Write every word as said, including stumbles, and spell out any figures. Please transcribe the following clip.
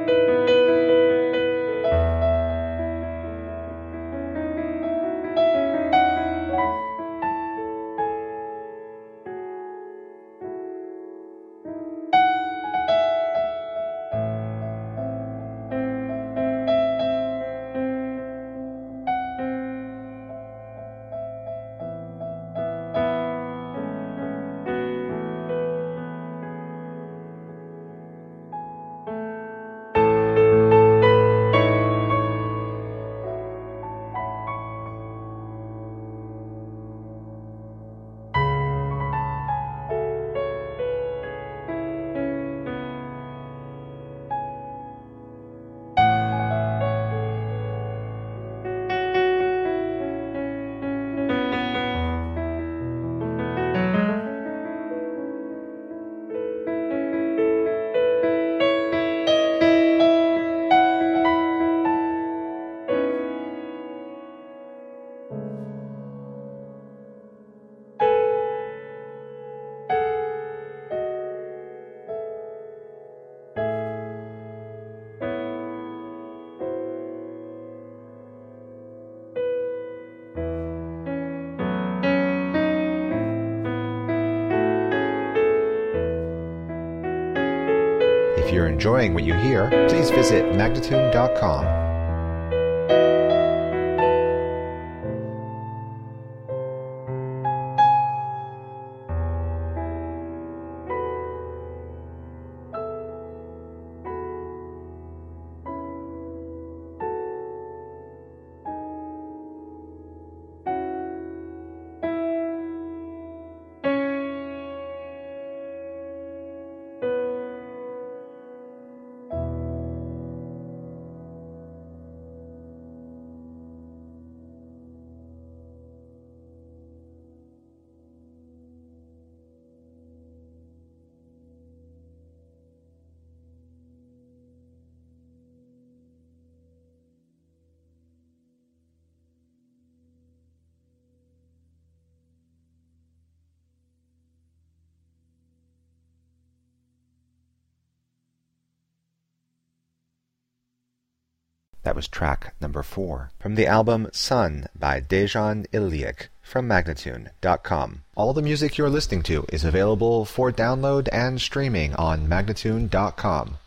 If you're enjoying what you hear, please visit magnatune dot com. That was track number four from the album Sun by Dejan Ilyic from magnatune dot com. All the music you're listening to is available for download and streaming on magnatune dot com.